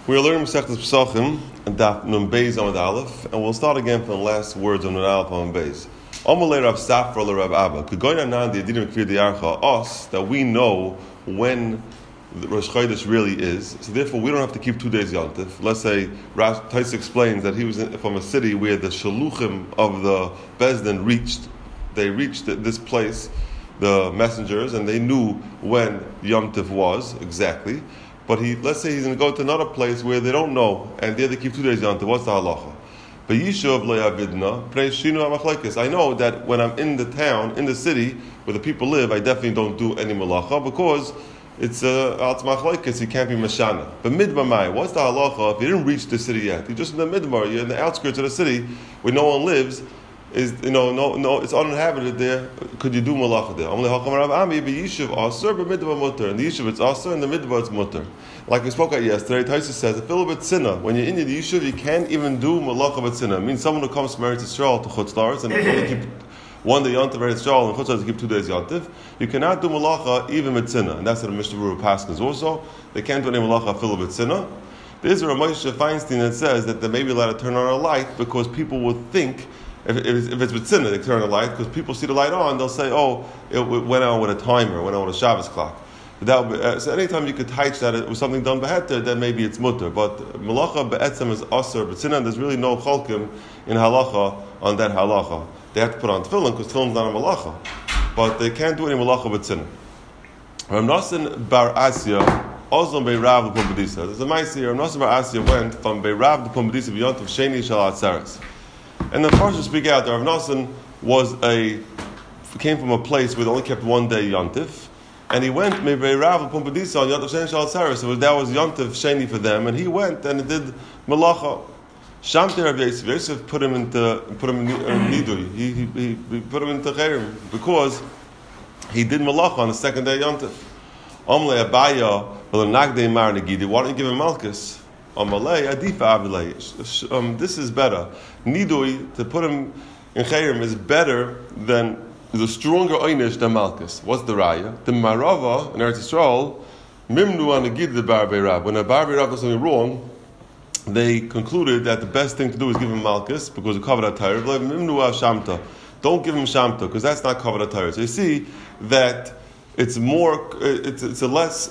We are learning Masechtas Pesachim and Daf Nun Beis Amud Aleph, and we'll start again from the last words of Nun Aleph Amud Beis. Amalei Rav Safra le Rav Abba. Kegoyin Anan the Yedidim Kfir Diarcha. Us that we know when the Rosh Chodesh really is, so therefore we don't have to keep 2 days Yontif. Let's say Tais explains that he was from a city where the shaluchim of the Bezdin reached. They reached this place, the messengers, and they knew when Yom Tif was exactly. But let's say he's going to go to another place where they don't know, and there they keep 2 days Yom Tif. What's the halacha? But Yishuv lo yavidna pnei shinu hamachlekes. I know that when I'm in the town, in the city where the people live, I definitely don't do any malacha because it's machlekes. He can't be mashana. But midbar mai, what's the halacha if you didn't reach the city yet? You're just in the midbar. You're in the outskirts of the city where no one lives. No, it's uninhabited there. Could you do malacha there? And the yishuv it's aser, and the midbar it's mutter. Like we spoke about yesterday, Taisa says, if a sinner, when you're in the yishuv, you can't even do malacha b'tzina. It means someone who comes from Eretz Yisrael to Chutz La'aretz and only keep one day Yontif Eretz Yisrael and Chutz La'aretz keep 2 days Yontif, you cannot do malacha even b'tzina. And that's what the Mishnah Berurah Paskins also. They can't do any malacha fil b'tzina. There's a Ramosha Feinstein that says that they may be allowed to turn on a light because people would think if it's with sinner, they turn the light because people see the light on. They'll say, "Oh, it went on with a timer, went on with a Shabbos clock." But that would be, so anytime you could teach that it was something done beheter, then maybe it's mutter. But malacha be'etzem is aser, but sinner there's really no chalkim in halacha on that halacha. They have to put on tefillin because tefillin's not a malacha, but they can't do any malacha with sinner. Rav Nosson bar Asya. Ozon Beirav the Pumbedisa. There's a mice here. Rav Nosson bar Asya went from Beirav the Pumbedisa beyond to Sheni Shal Atzeres. And the first to speak out, Rav Nosson came from a place where they only kept 1 day Yontif, and he went maybe Rav and Pumbedisa on Yontif Sheni Shal Atzeres. So that was Yontif Sheni for them, and he went and did malacha. Shamte Rav Yosef put him in Nidui. He put him into Chayrim because he did malacha on the second day Yontif. Omle Abaya v'lenagdei mar negidi. Why don't you give him Malchus? This is better. Nidui, to put him in Chayrim, is better than, is a stronger einish than Malchus. What's the raya? The Marava in Eretz Yisrael, Mimnu anagid the Bar Beirav. When a Bar Beirav does something wrong, they concluded that the best thing to do is give him Malchus because of Kavod HaTorah. Mimnu Shamta. Don't give him Shamta because that's not Kavod HaTorah. So you see that it's more, it's a less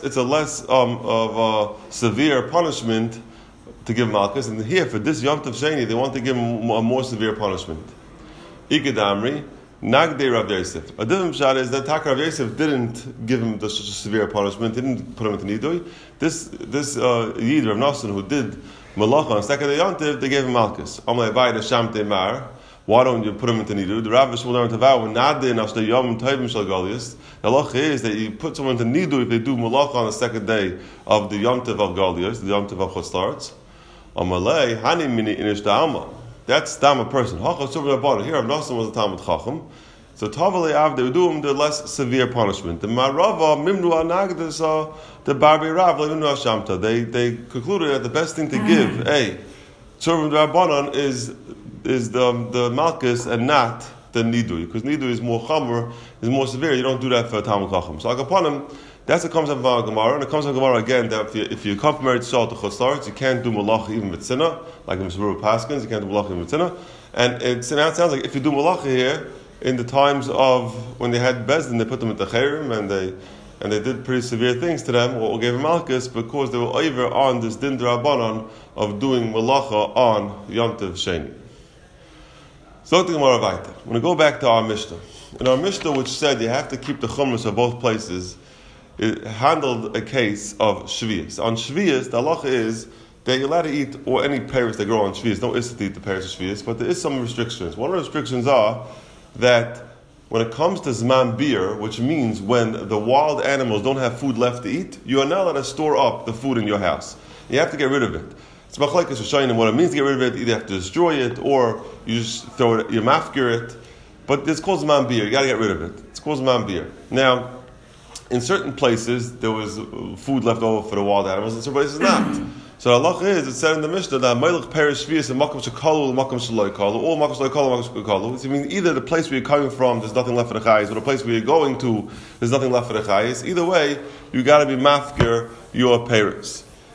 of a severe punishment to give Malchus, and here for this Yom Tov Sheni they want to give him a more severe punishment. Igedamri Nagdei Rav Yosef. A different shot is that Rav Yosef didn't give him such a severe punishment, didn't put him into Nidui. This Yid Rav Nosson who did Malacha on the second day Yom Tov, they gave him Malchus. Amalei Vayda Shamte Mar. Why don't you put him into Nidui? The Rav will learn to vow when Nadin after Yom Tovim Shal Goliath. The halacha is that you put someone into Nidui if they do Malacha on the second day of the Yom Tov of Goliath, the Yom Tov of Chutz La'aretz. Amalei Hani Mini Inish Da'alma. That's Dama person. Here Rav Nosson was a Talmud Chacham. So Tavalei Av, they would do him the less severe punishment. The Marava Mimnu Anagdas, the Barbi Rav Mimnu Shamta. They concluded that the best thing to give Tzurvim Rabbanon is the Malchus and not the Nidui, because Nidui is more Chamor, is more severe. You don't do that for a Talmud Chacham. So upon him, that's what comes up from Gemara, and it comes up from Gemara again that if you come from Eretz Yisrael to Chutz La'aretz, you can't do malacha even with sinner, like the Mishnah Berurah Paskins, you can't do malacha even with sinner. And it sounds like if you do malacha here, in the times of when they had Bezdin, they put them into Chayrim, and they did pretty severe things to them, or gave them Malchus, because they were over on this Din D'Rabbanan of doing malacha on Yom Tov Sheni. So the Gemara Vayta. I'm going to go back to our Mishnah. In our Mishnah, which said you have to keep the chumras of both places, it handled a case of Shvius. On Shvius, the halacha is that you're allowed to eat or any pears that grow on Shvius. No issa to eat the pears of Shvius, but there is some restrictions. One of the restrictions are that when it comes to Zman Bir, which means when the wild animals don't have food left to eat, you are not allowed to store up the food in your house. You have to get rid of it. It's machlekes Rishonim what it means to get rid of it. Either you have to destroy it or you just throw it, you mafkir it. But it's called Zman Bir. You got to get rid of it. It's called Zman Bir. Now, in certain places, there was food left over for the wild animals, and certain places not. So the halacha is, it said in the Mishnah that Melech Perish Shvius and Makom Shekalu and Makom Shaloi Kalu, all Makom Shaloi Kalu and Makom Shekalu. So it means either the place where you're coming from, there's nothing left for the chayis, or the place where you're going to, there's nothing left for the chayis. Either way, you got to be mafkir your Paris.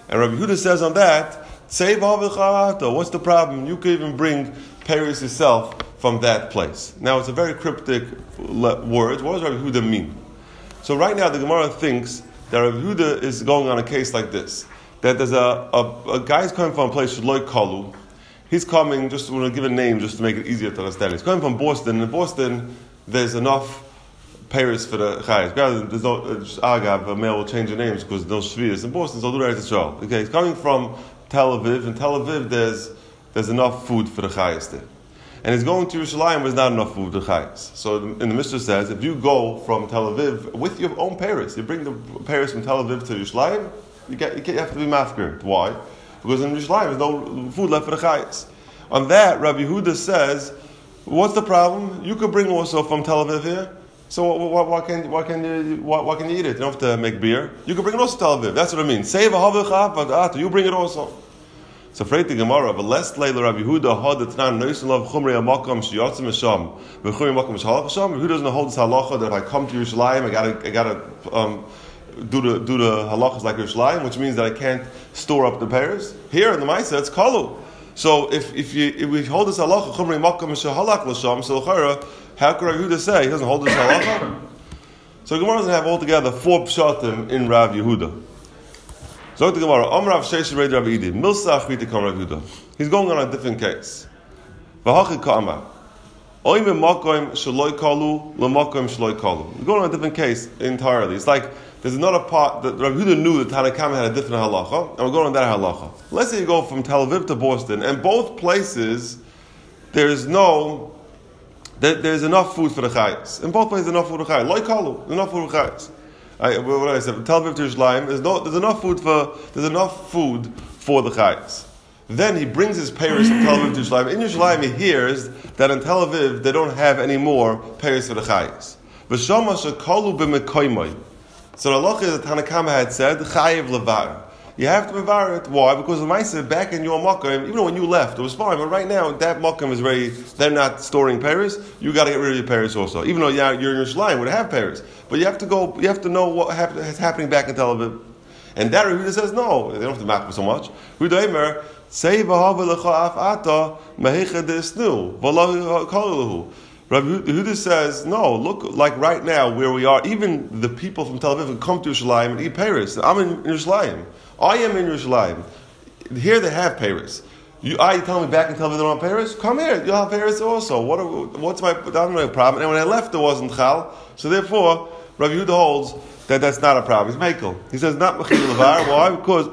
And Rabbi Yehuda says on that, what's the problem? You could even bring Paris yourself from that place. Now it's a very cryptic word. What does Rabbi Yehuda mean? So right now the Gemara thinks that Rabbi Yehuda is going on a case like this. That there's a guy's coming from a place Shloi Kalu. He's coming, just want to give a name just to make it easier to understand. He's coming from Boston. And in Boston, there's enough Paris for the Chayes. There's no Agav, a male will change their names because there's no Shvius. In Boston, so do that as well. Okay, he's coming from Tel Aviv. In Tel Aviv, there's enough food for the Chayes there. And he's going to Yerushalayim, there's not enough food for the Chayes. So in the Mishnah says, if you go from Tel Aviv with your own Paris, you bring the Paris from Tel Aviv to Yerushalayim, you have to be mafkir. Why? Because in Yerushalayim, there's no food left for the Chayes. On that, Rabbi Yehuda says, what's the problem? You could bring also from Tel Aviv here. So why can't you eat it? You don't have to make beer. You can bring it also to Tel Aviv. That's what I mean. Save a havicha, you bring it also. So afraid the Gemara, but less Leila Rabbi Yehuda had the Tanan Noisin Love Chumrei Amakam Shiyatzim Misham V'Chumrei Amakam Mishalach Hasham. Who doesn't hold this halacha that if I come to Yerushalayim, I gotta do the halachas like Yerushalayim, which means that I can't store up the pears. Here in the Maisa, it's kalu. So if we hold this halacha Chumrei Amakam Mishalach L'Sham, so how could Rabbi Yehuda say he doesn't hold this halacha? So Gemara doesn't have altogether 4 pshatim in Rav Yehuda. So the Gemara, Amrav Sheish Reid Rav Idi, Milsa Achriti Kam Rav Yehuda. He's going on a different case. V'hachi Ka'amar, Oim Makoim Shaloi Kalu, L'Makoim Shaloi Kalu. He's going on a different case entirely. It's like there's another part that Rav Yehuda knew that Tanna Kama had a different halacha, and we're going on that halacha. Let's say you go from Tel Aviv to Boston, and both places there's enough food for the chayes. In both places, enough food for the chayes. Loi Kalu, enough food for the chayes. What I said, Tel Aviv to Yerushalayim, there's enough food for the chayes. Then he brings his payers from Tel Aviv to Yerushalayim. In Yerushalayim, he hears that in Tel Aviv they don't have any more payers for the chayes. V'shama shekalu b'mekoymai. So the halacha is that Tanna Kama had said chayiv levar. You have to mevar it. Why? Because the Maisa back in your makom, even though when you left it was fine, but right now that makom is ready. They're not storing payers. You got to get rid of your payers also. Even though you're in Yerushalayim, would have payers, but you have to go. You have to know what is happening back in Tel Aviv. And that Yehuda says no. They don't have to makom so much. Yehuda say v'havelecha afata mehecha desnu v'lahu kaluhu. Rabbi Yehuda says, no, look, like right now where we are, even the people from Tel Aviv can come to Yerushalayim and eat payers. I'm in Yerushalayim. I am in Yerushalayim. Here they have payers. You tell me back in Tel Aviv they don't have payers? Come here, you'll have payers also. What's my problem? And when I left there wasn't chal, so therefore Rabbi Yehuda holds that that's not a problem. He's mekel. He says not mechil levar. Why? Because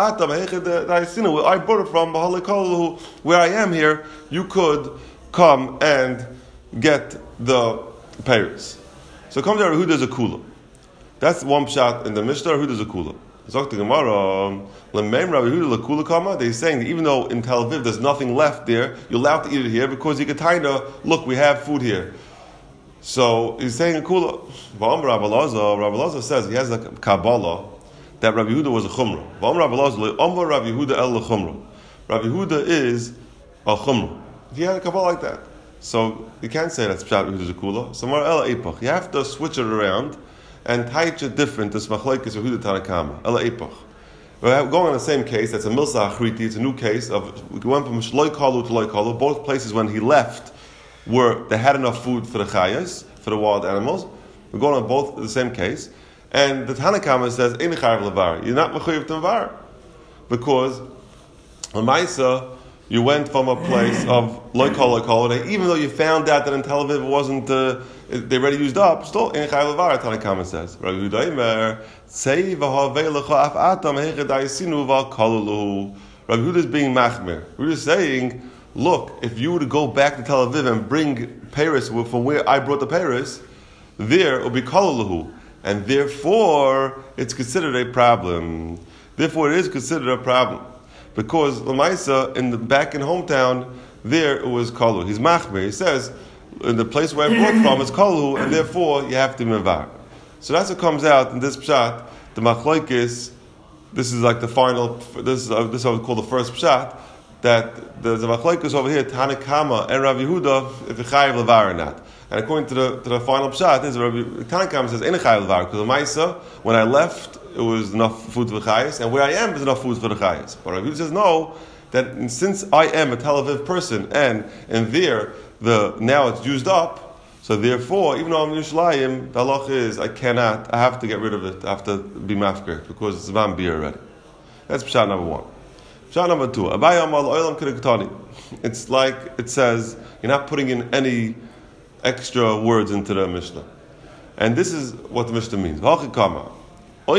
I brought it from where I am here. You could come and get the payers. So come to Rabbi Yehuda as a kula. That's one pshat in the Mishnah. Rabbi Yehuda is a kula. Zok the Gemara, L'meim Rabbi Yehuda l'kula kama. They're saying that even though in Tel Aviv there's nothing left there, you're allowed to eat it here because you can look, we have food here. So he's saying a kula. Rabbi Elazar says he has a Kabbalah that Rabbi Yehuda was a chumrah. Rabbi Elazar, Rabbi Yehuda el chumrah. Rabbi Yehuda is a chumrah. He had a Kabbalah like that. So you can't say that's pshat Yehuda is a kula. Somewhere el epach. You have to switch it around and teach it different. This machlekes Yehuda Tanna Kama el epach. We're going on the same case. That's a milsa achriti. It's a new case of we went from shloi kalu to loi kalu. Both places when he left they had enough food for the chayas, for the wild animals. We're going on both the same case, and the Tanna Kama says ein chayav levar. You're not mechayiv to levar because l'maisa you went from a place of loi kalu, even though you found out that in Tel Aviv it wasn't they already used up. Still ein chayav levar. Tanna Kama says. Rabbi Yehuda is being machmir. We're just saying, look, if you were to go back to Tel Aviv and bring Paris from where I brought the Paris, there it will be kalalahu, and therefore it's considered a problem. Therefore, it is considered a problem because Lamaisa back in hometown there it was kalu. He's machmir. He says in the place where I brought from is kalu, and therefore you have to mevar. So that's what comes out in this pshat. The machlokes. This is like the final. This is what we call the first pshat. That there's a machlokes over here, Tanna Kama and Rav Yehuda, if you chayiv levar or not. And according to the final pshat, this Tanakam says, "Ein chayav levar," because the Maisa, when I left, it was enough food for the chayes, and where I am is enough food for the chayes. But Rabbi Yehuda says no, that since I am a Tel Aviv person, and there now it's used up, so therefore, even though I'm in Yerushalayim, the halach is I have to get rid of it, I have to be mafker because it's Zman beer already. That's pshat number one. Pshat number two, Abaye Amar L'Olam K'Rektani. It's like it says you're not putting in any extra words into the Mishnah, and this is what the Mishnah means. Hachikama. The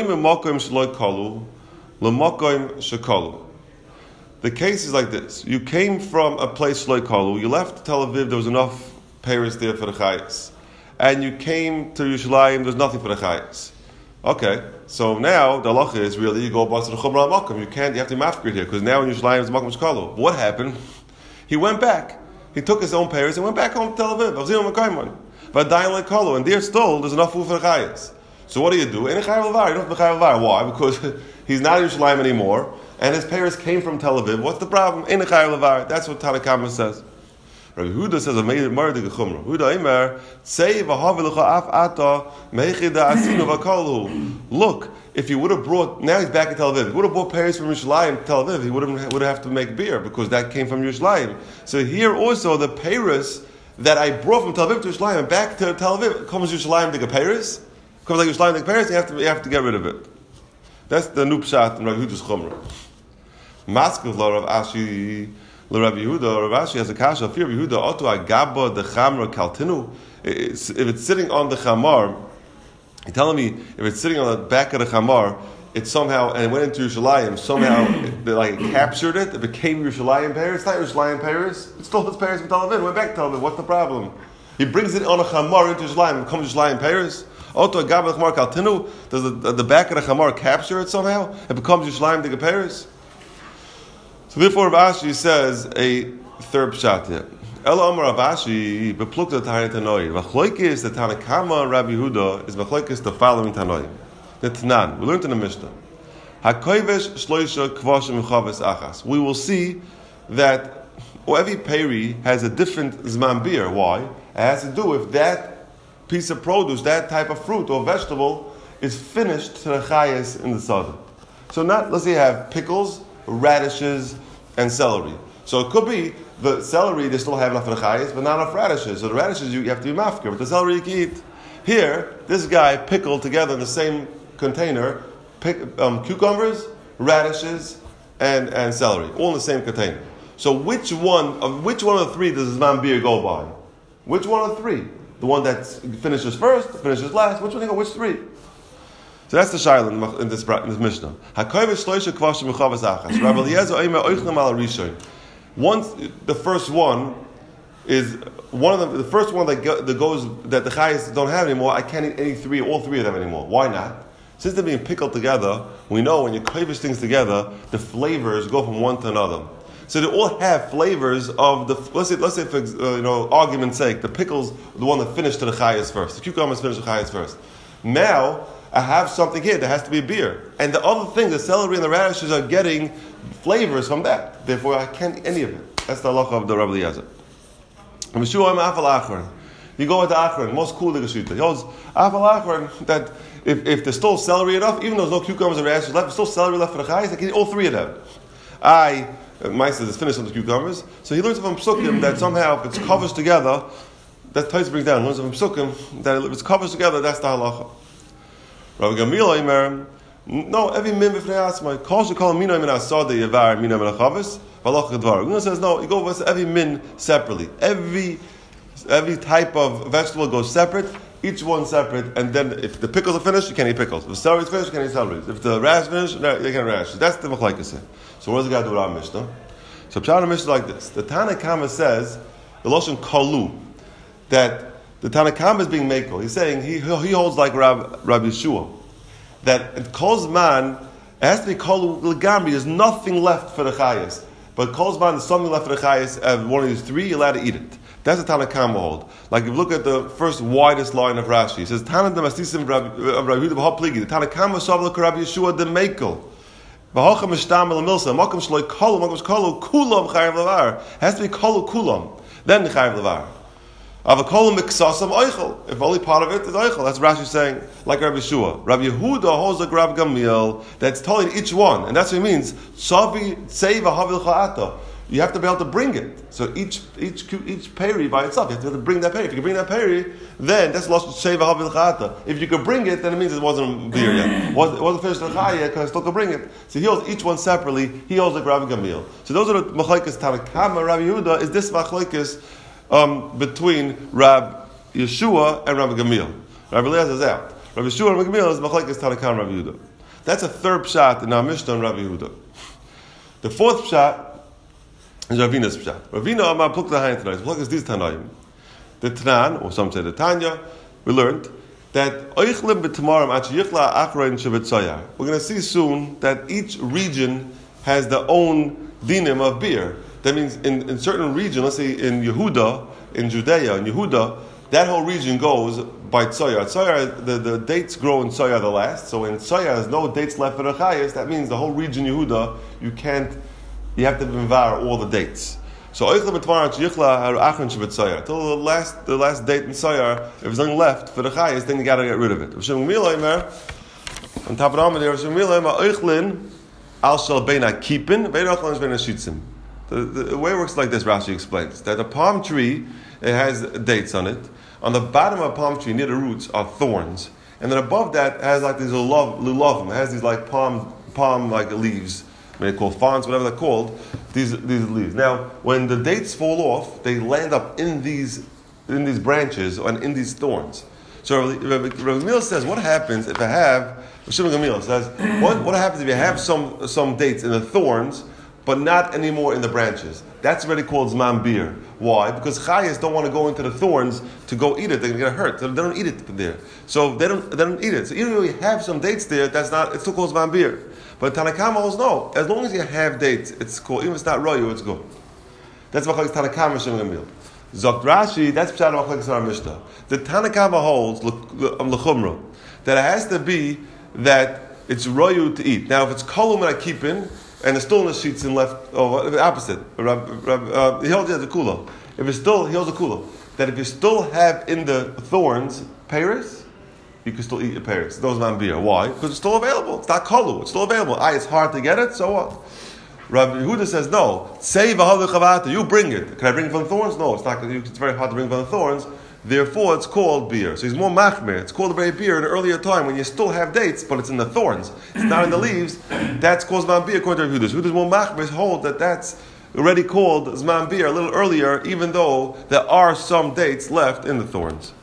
case is like this. You came from a place like Kalu, you left Tel Aviv, there was enough Paris there for the Chayas. And you came to Yerushalayim, there's nothing for the Chayas. Okay, so now the halacha is really you go back to the Chumrah Makom. You have to be mafkir here, because now in Yerushalayim is Makom Shkalu. What happened? He went back. He took his own Paris and went back home to Tel Aviv. But dying like Kalu, and there still there's enough food for the Chayas. So what do? You don't have to be chayav levar. Why? Because he's not in Yerushalayim anymore, and his parents came from Tel Aviv. What's the problem? Ein chayav levar. That's what Tanakama says. Rabbi Yehuda says, Yehuda Imer, say af ata asinu v'kolhu. Look, if he would have brought, now he's back in Tel Aviv. If he would have brought parents from Yerushalayim to Tel Aviv, he would have to make beer because that came from Yerushalayim. So here also the parents that I brought from Tel Aviv to Yerushalayim and back to Tel Aviv comes Yerushalayim to get parents. Comes like Yerushalayim like Paris, you have to get rid of it. That's the new pshat in Rabbi Yehuda's Chumrah. Maskav la Rav Ashi la Rabbi Yehuda. Rav Ashi has a kasha. Fear Rabbi Yehuda otu agaba the chamra kaltinu. If it's sitting on the chamar, you're telling me if it's sitting on the back of the chamar, it somehow and it went into Yerushalayim. Somehow it captured it. It became Yerushalayim Paris. It's not Yerushalayim Paris. It's still his Paris from Tel Aviv. It went back to Tel Aviv. What's the problem? He brings it on a chamar into Yerushalayim. It becomes Yerushalayim Paris. Does the back of the chamar capture it somehow? It becomes Yerushalayim the Paris. So therefore, Rav Ashi says a third pshat here. Ela Amar Rav Ashi beplukta Tanya Tanoi. Machlokes the Tanakama Rabbi Yehuda is machlokes the following Tanoi. The Tanan. We learned in the Mishnah. Hakovesh shloisha kvashim chaves achas. We will see that every peri has a different zman beer. Why? It has to do with that piece of produce, that type of fruit or vegetable is finished to the chayas in the southern. So let's say you have pickles, radishes, and celery. So it could be the celery, they still have enough for the chayas, but not enough radishes. So the radishes you have to be mafkir, but the celery you can eat. Here, this guy pickled together in the same container, cucumbers, radishes, and celery, all in the same container. So which one of the three does Zman beer go by? Which one of the three? The one that finishes first, finishes last. Which one do you go? Which three? So that's the shayla in this Mishnah. Once the first one is one of them. The first one that goes that the chayes don't have anymore. I can't eat all three of them anymore. Why not? Since they're being pickled together, we know when you kovish things together, the flavors go from one to another. So they all have flavors of the. Let's say for argument's sake, the pickles, the one that finished to the chayes first. The cucumbers finished the chayes first. Now I have something here that has to be a beer, and the other thing, the celery and the radishes are getting flavors from that. Therefore, I can't eat any of it. That's the halacha of the Rabbi Eliezer. You go with the achron, most cool geshita. He goes afal achron that if there's still celery enough, even though there's no cucumbers and radishes left, there's still celery left for the chayes. I can eat all three of them. Meister is finished on the cucumbers, so he learns from psukim that somehow if it's covers together, that Tais brings down. Learns from psukim that if it's covers together, that's the halacha. Rabbi Gamliel Omer, no, every min b'fnei asmai. Kol shekol mina min asada yavar mina min achavis. V'aloch gedvar. Una says no. You go with every min separately. Every type of vegetable goes separate. Each one separate, and then if the pickles are finished, you can't eat pickles. If the celery is finished, you can't eat celery. If the radish is finished, you can't radish. That's the machlekes. So what does the guy do with our Mishnah? So Pshat Mishnah like this. The Tanakama says, the Lashon Kalu, that the Tanakama is being makel. He's saying, he holds like Rabbi Yeshua, that it calls man, it has to be Kalu Legamri, there's nothing left for the chayas. But calls man, there's something left for the chayas, and one of these three, you're allowed to eat it. That's the Tanakama hold. Like if you look at the first widest line of Rashi, it says, Tana de Masisim Rabbi Yehuda B'ha Pligi, the Tanakama Shavla Rabbi Yeshua de Mekel. Has to be kolu kulam, then chayav levar. Avakolim miksasam oichel. If only part of it is oichel. That's Rashi saying, like Rabbi Yeshua. Rabbi Yehuda holds like Rabbi Gamliel, that's telling each one. And that's what it means. Savi tseva havil cha'ata. You have to be able to bring it. So each peri by itself, you have to bring that peri. If you can bring that peri, then that's lost tseva havil cha'ata. If you could bring it, then it means it wasn't beer yet. It wasn't finished l'chaya yet, because I still could bring it. So he holds each one separately. He holds like Rabbi Gamliel. So those are the machlokes Tanakama. Rabbi Yehuda is this machlokes between Rabbi Yeshua and Rabbi Gamliel. Rabbi Eliezer is out. Rabbi Yeshua and Rabbi Gamliel is machlokes Tanakam and Rabbi Yehuda. That's a third pshat in our Mishnah on Rabbi Yehuda. The fourth pshat is Ravina's pshat. Ravina Amar Pluk Lahayin tonight. Pluk is these Tanaim. The Tanan, or some say the Tanya, we learned that Oichlim b'Tamarim Achiyichla Achrein Shebetzayar. We're going to see soon that each region has their own dinim of beer. That means in certain region, let's say in Yehuda, in Judea, in Yehuda, that whole region goes by Tzoyar. Tzoyar, the dates grow in Tzoyar the last. So when Tzoyar has no dates left for the Chayas, that means the whole region Yehuda, you have to invar all the dates. So Oichla b'Tamarim Achiyichla Achrein Shebetzayar. Till the last date in Tzoyar, if there's nothing left for the Chayas, then you got to get rid of it. On top of the Amad, Oichlin al shel beina kipin, ve'rochlin beina shitzim. The way it works like this, Rashi explains, that a palm tree, it has dates on it. On the bottom of a palm tree, near the roots, are thorns. And then above that, it has like these lulavim. It has these like palm like leaves. They're called fronds, whatever they're called, these leaves. Now, when the dates fall off, they land up in these branches and in these thorns. So Rabbi Gamliel says, what happens if I have, Rabbi Gamliel says, what happens if you have some dates in the thorns, but not anymore in the branches? That's already called Zman Bir. Why? Because Chayas don't want to go into the thorns to go eat it. They're going to get hurt. So they don't eat it there. So they don't eat it. So even though you have some dates there, it's still called Zman Bir. But Tanakama holds no. As long as you have dates, it's called, even if it's not Royu, it's good. That's what Tanakama Shem Gamliel. Zokt Rashi, that's Pshat Machlekes our Mishnah. The Tanakama holds l'chumra that it has to be that it's royu to eat. Now, if it's kolum and akipin and there's still in the sheets and left, or the opposite, he holds it as a kula. If it's still, he holds a kula. That if you still have in the thorns peris, you can still eat your peris. Those man beer. Why? Because it's still available. It's not kolu. It's still available. It's hard to get it. So what? Rabbi Yehuda says, no. Say v'havu chavata. You bring it. Can I bring it from the thorns? No, it's not. It's very hard to bring from the thorns. Therefore, it's called beer. So he's more machmir. It's called a very beer in an earlier time when you still have dates, but it's in the thorns. It's not in the leaves. That's called zman beer according to Yehuda. Yehuda's more machmir hold that's already called zman beer a little earlier, even though there are some dates left in the thorns.